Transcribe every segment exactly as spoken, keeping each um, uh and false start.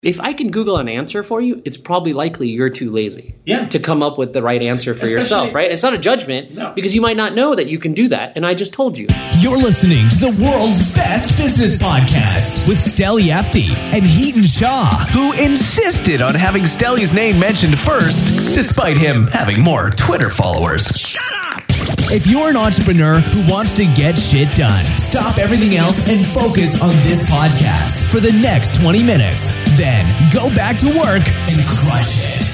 If I can Google an answer for you, it's probably likely you're too lazy yeah. to come up with the right answer for Especially, yourself, right? It's not a judgment no. because you might not know that you can do that, and I just told you. You're listening to the world's best business podcast with Steli Efti and Heaton Shaw, who insisted on having Steli's name mentioned first, despite him having more Twitter followers. Shut up! If you're an entrepreneur who wants to get shit done, stop everything else and focus on this podcast for the next twenty minutes. Then go back to work and crush it.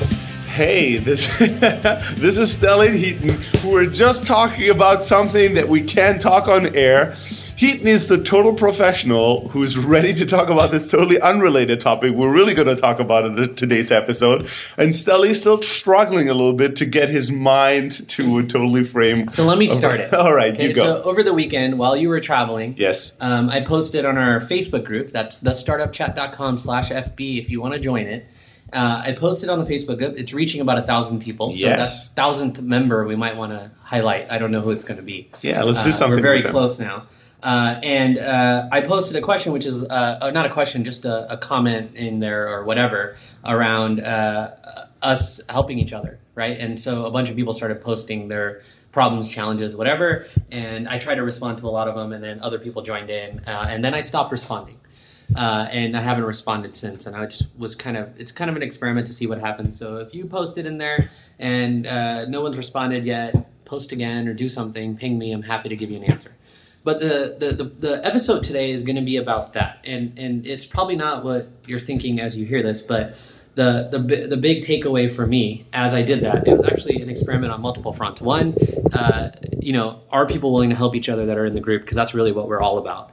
Hey, this this is Steli and Heaton, who are just talking about something that we can't talk on air. Heaton is the total professional who's ready to talk about this totally unrelated topic we're really going to talk about in today's episode. And Steli's still struggling a little bit to get his mind to a totally frame. So let me start it. All right, okay, you go. So over the weekend, while you were traveling, yes, um, I posted on our Facebook group, that's the startup chat dot com slash F B if you want to join it. Uh, I posted on the Facebook group. It's reaching about a thousand people. So yes. that thousandth member we might want to highlight. I don't know who it's going to be. Yeah, let's uh, do something. We're very with close now. Uh, and uh, I posted a question, which is uh, not a question, just a, a comment in there or whatever around uh, us helping each other, right? And so a bunch of people started posting their problems, challenges, whatever, and I tried to respond to a lot of them, and then other people joined in, uh, and then I stopped responding. Uh, and I haven't responded since, and I just was kind of, it's kind of an experiment to see what happens. So if you posted in there and uh, no one's responded yet, post again or do something, ping me, I'm happy to give you an answer. But the, the, the, the episode today is going to be about that, and, and it's probably not what you're thinking as you hear this, but the, the the big takeaway for me as I did that, it was actually an experiment on multiple fronts. One, uh, you know, are people willing to help each other that are in the group? Because that's really what we're all about.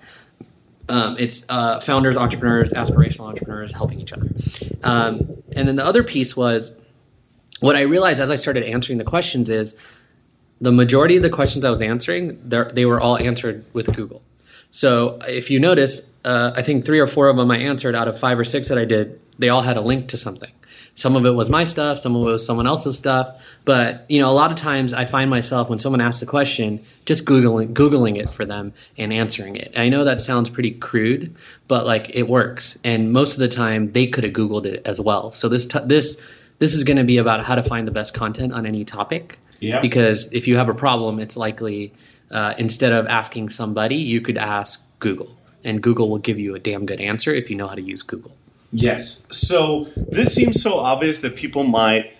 Um, it's uh, founders, entrepreneurs, aspirational entrepreneurs helping each other. Um, and then the other piece was, what I realized as I started answering the questions is, the majority of the questions I was answering, they were all answered with Google. So if you notice, uh, I think three or four of them I answered out of five or six that I did, they all had a link to something. Some of it was my stuff, some of it was someone else's stuff. But, you know, a lot of times I find myself when someone asks a question, just Googling, Googling it for them and answering it. And I know that sounds pretty crude, but like it works. And most of the time they could have Googled it as well. So this, t- this, this is going to be about how to find the best content on any topic. Yeah. Because if you have a problem, it's likely uh, instead of asking somebody, you could ask Google. And Google will give you a damn good answer if you know how to use Google. Yes. So this seems so obvious that people might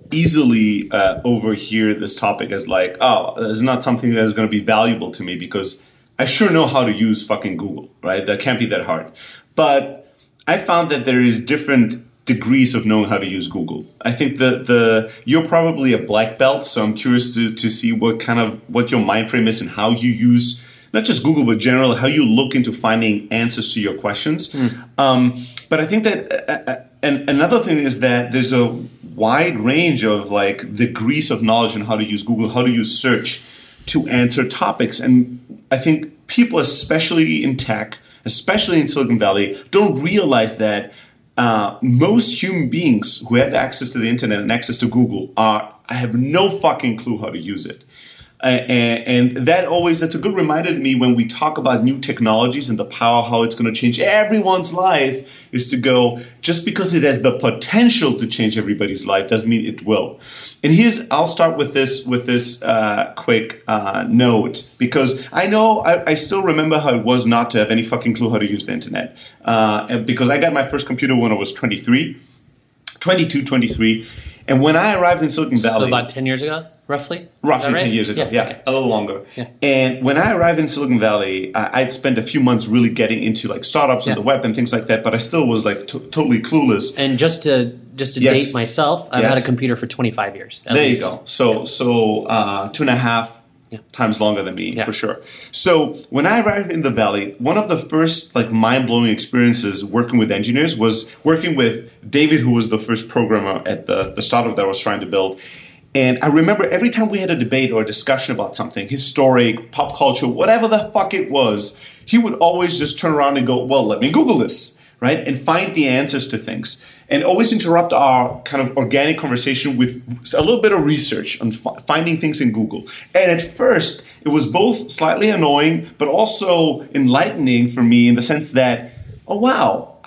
easily uh, overhear this topic as like, oh, it's not something that is going to be valuable to me because I sure know how to use fucking Google, right? That can't be that hard. But I found that there is different degrees of knowing how to use Google. I think the the you're probably a black belt, so I'm curious to, to see what kind of what your mind frame is and how you use not just Google but generally how you look into finding answers to your questions. Mm. Um, but I think that uh, and another thing is that there's a wide range of like degrees of knowledge on how to use Google, how to use search to answer topics, and I think people, especially in tech, especially in Silicon Valley, don't realize that. Uh, most human beings who have access to the internet and access to Google are I have no fucking clue how to use it. Uh, and, and that always, that's a good reminder to me when we talk about new technologies and the power, how it's going to change everyone's life, is to go, just because it has the potential to change everybody's life doesn't mean it will. And here's, I'll start with this, with this uh, quick uh, note, because I know, I, I still remember how it was not to have any fucking clue how to use the internet. Uh, because I got my first computer when I was twenty-three, twenty-two, twenty-three. And when I arrived in Silicon Valley... So about ten years ago? Roughly? Roughly right? ten years ago, yeah, yeah okay. a little longer. Yeah. And when I arrived in Silicon Valley, I, I'd spent a few months really getting into like startups yeah. and the web and things like that, but I still was like t- totally clueless. And just to just to yes. date myself, I've yes. had a computer for twenty-five years. At there least. you go. So yeah. so uh, two and a half yeah. times longer than me, yeah. for sure. So when I arrived in the Valley, one of the first like mind-blowing experiences working with engineers was working with David, who was the first programmer at the, the startup that I was trying to build. And I remember every time we had a debate or a discussion about something, historic, pop culture, whatever the fuck it was, he would always just turn around and go, well, let me Google this, right? And find the answers to things. And always interrupt our kind of organic conversation with a little bit of research on f- finding things in Google. And at first, it was both slightly annoying, but also enlightening for me in the sense that, oh, wow,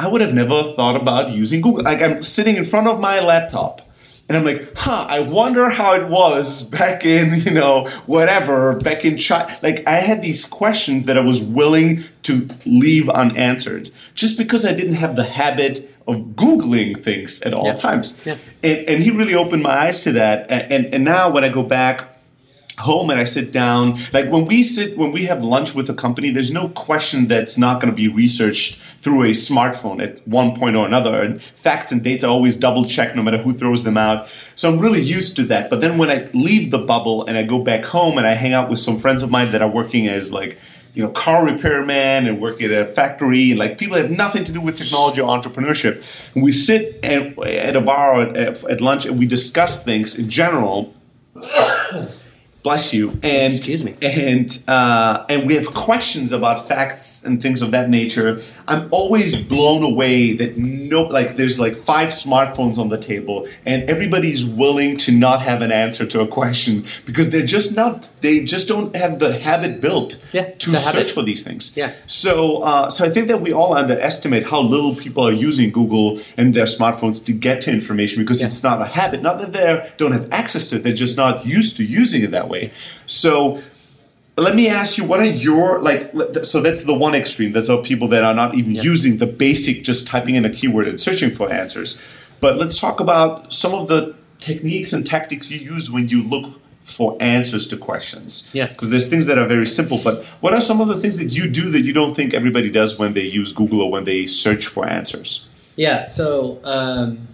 I would have never thought about using Google. Like I'm sitting in front of my laptop and I'm like, huh, I wonder how it was back in, you know, whatever, back in China. Like I had these questions that I was willing to leave unanswered just because I didn't have the habit of Googling things at all yeah. times. Yeah. And, and he really opened my eyes to that. And, and, and now when I go back home and I sit down, like when we sit, when we have lunch with a company, there's no question that's not going to be researched through a smartphone at one point or another. And facts and dates are always double checked no matter who throws them out. So I'm really used to that. But then when I leave the bubble and I go back home and I hang out with some friends of mine that are working as like, you know, car repairman and work at a factory, and like people that have nothing to do with technology or entrepreneurship. And we sit at, at a bar at, at lunch and we discuss things in general. Bless you. And, Excuse me. And uh, and we have questions about facts and things of that nature. I'm always blown away that no, like there's like five smartphones on the table, and everybody's willing to not have an answer to a question because they're just not. They just don't have the habit built yeah, to to search habit. for these things. Yeah. So uh, so I think that we all underestimate how little people are using Google and their smartphones to get to information because yeah. it's not a habit. Not that they don't have access to it; they're just not used to using it that way. So let me ask you, what are your, like, so that's the one extreme. There's other people that are not even yeah. using the basic, just typing in a keyword and searching for answers. But let's talk about some of the techniques and tactics you use when you look for answers to questions. Yeah. Because there's things that are very simple, but what are some of the things that you do that you don't think everybody does when they use Google or when they search for answers? Yeah, so... Um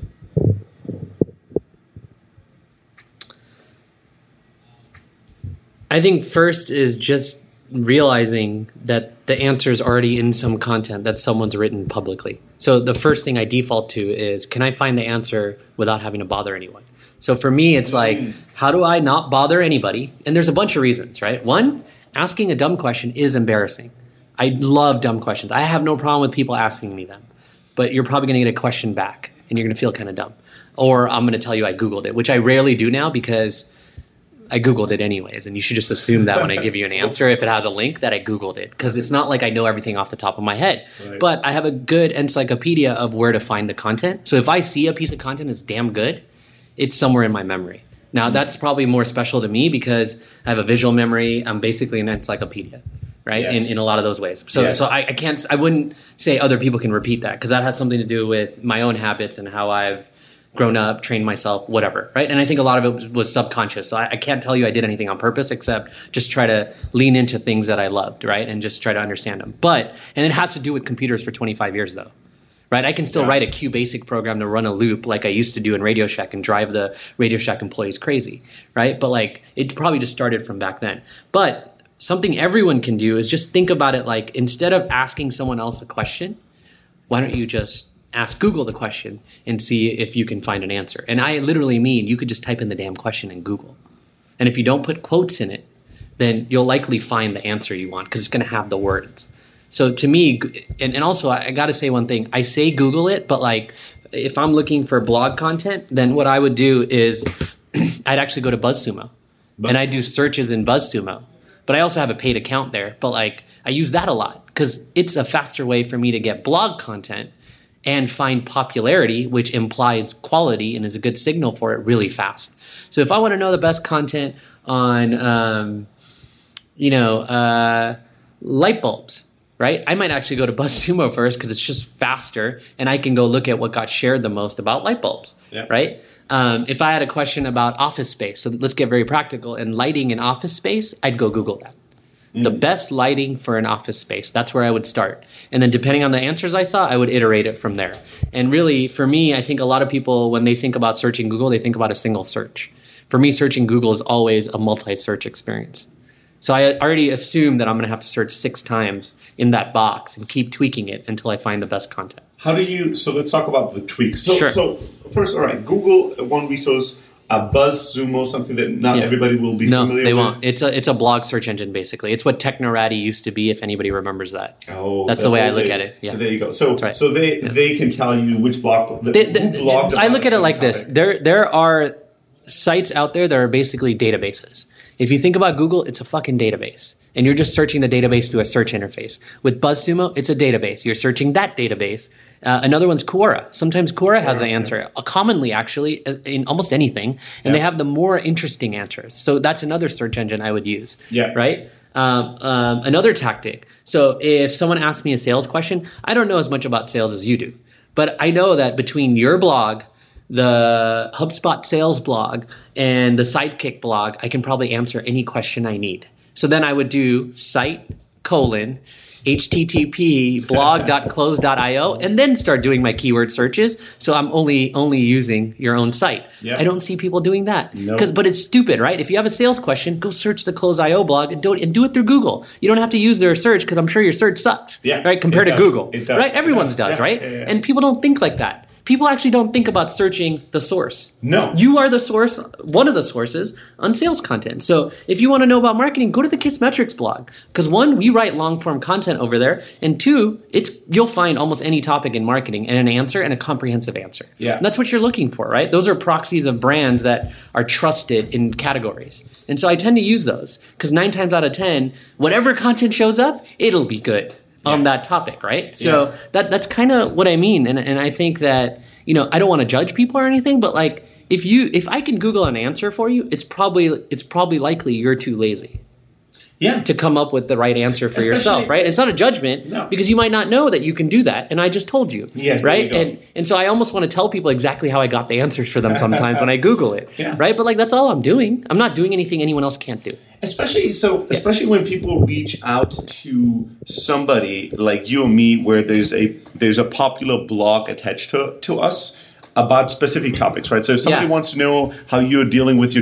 I think first is just realizing that the answer is already in some content that someone's written publicly. So the first thing I default to is, can I find the answer without having to bother anyone? So for me, it's like, mm. how do I not bother anybody? And there's a bunch of reasons, right? One, asking a dumb question is embarrassing. I love dumb questions. I have no problem with people asking me them. But you're probably going to get a question back, and you're going to feel kind of dumb. Or I'm going to tell you I Googled it, which I rarely do now because I Googled it anyways. And you should just assume that when I give you an answer, if it has a link, that I Googled it. Because it's not like I know everything off the top of my head. Right. But I have a good encyclopedia of where to find the content. So if I see a piece of content that's damn good, it's somewhere in my memory. Now, that's probably more special to me because I have a visual memory. I'm basically an encyclopedia, right? Yes. In, in a lot of those ways. So, yes. so I, I can't, I wouldn't say other people can repeat that because that has something to do with my own habits and how I've grown up, trained myself, whatever, right? And I think a lot of it was, was subconscious. So I, I can't tell you I did anything on purpose except just try to lean into things that I loved, right? And just try to understand them. But, and it has to do with computers for twenty-five years though. Right, I can still yeah. write a QBasic program to run a loop like I used to do in Radio Shack and drive the Radio Shack employees crazy, right? But like it probably just started from back then. But something everyone can do is just think about it like instead of asking someone else a question, why don't you just ask Google the question and see if you can find an answer? And I literally mean you could just type in the damn question in Google. And if you don't put quotes in it, then you'll likely find the answer you want because it's going to have the words. So to me, and, and also I got to say one thing. I say Google it, but like if I'm looking for blog content, then what I would do is I'd actually go to BuzzSumo. Buzz- and I do searches in BuzzSumo. But I also have a paid account there. But like I use that a lot because it's a faster way for me to get blog content and find popularity, which implies quality and is a good signal for it really fast. So if I want to know the best content on, um, you know, uh, light bulbs, right? I might actually go to BuzzSumo first because it's just faster and I can go look at what got shared the most about light bulbs, yeah. right? Um, if I had a question about office space, so let's get very practical, and lighting in office space, I'd go Google that. Mm. The best lighting for an office space, that's where I would start. And then depending on the answers I saw, I would iterate it from there. And really, for me, I think a lot of people, when they think about searching Google, they think about a single search. For me, searching Google is always a multi-search experience. So I already assume that I'm going to have to search six times in that box and keep tweaking it until I find the best content. How do you, so let's talk about the tweaks. So, sure. so first, all right, Google, one resource, uh, BuzzSumo, something that not yeah. everybody will be no, familiar with. No, they won't. It's a, it's a blog search engine, basically. It's what Technorati used to be, if anybody remembers that. Oh, That's the way I look days. at it. Yeah. There you go. So right. so they, yeah. they can tell you which blog, the, they, they, blog I look at it like this. There, there are sites out there that are basically databases. If you think about Google, it's a fucking database. and you're just searching the database through a search interface. With BuzzSumo, it's a database. You're searching that database. Uh, another one's Quora. Sometimes Quora has the answer, uh, commonly actually, uh, in almost anything, and yeah. they have the more interesting answers. So that's another search engine I would use, yeah. right? Um, um, another tactic. So if someone asks me a sales question, I don't know as much about sales as you do, but I know that between your blog, the HubSpot sales blog, and the Sidekick blog, I can probably answer any question I need. So then I would do site colon H T T P blog dot close dot io and then start doing my keyword searches. So I'm only only using your own site. Yep. I don't see people doing that. Nope. Cause, but it's stupid, right? If you have a sales question, go search the Close dot io blog and do it, and do it through Google. You don't have to use their search because I'm sure your search sucks, yeah, right? Compared to does. Google, it does. right? Everyone's does, does yeah, right? Yeah, yeah. And people don't think like that. People actually don't think about searching the source. No. You are the source, one of the sources on sales content. So if you want to know about marketing, go to the Kissmetrics blog. Because one, we write long-form content over there. And two, it's you'll find almost any topic in marketing and an answer and a comprehensive answer. Yeah. And that's what you're looking for, right? Those are proxies of brands that are trusted in categories. And so I tend to use those. Because nine times out of ten, whatever content shows up, it'll be good on yeah. that topic, right? So yeah. that that's kind of what I mean, and and I think that, you know, I don't want to judge people or anything, but like if you if I can Google an answer for you, it's probably it's probably likely you're too lazy. Yeah. To come up with the right answer for Especially, yourself, right? It's not a judgment no. because you might not know that you can do that, and I just told you, yes, right? There you go. And and so I almost want to tell people exactly how I got the answers for them sometimes when I Google it, yeah. right? But like that's all I'm doing. I'm not doing anything anyone else can't do. Especially so, especially when people reach out to somebody like you or me, where there's a there's a popular blog attached to to us about specific topics, right? So if somebody Yeah. wants to know how you're dealing with your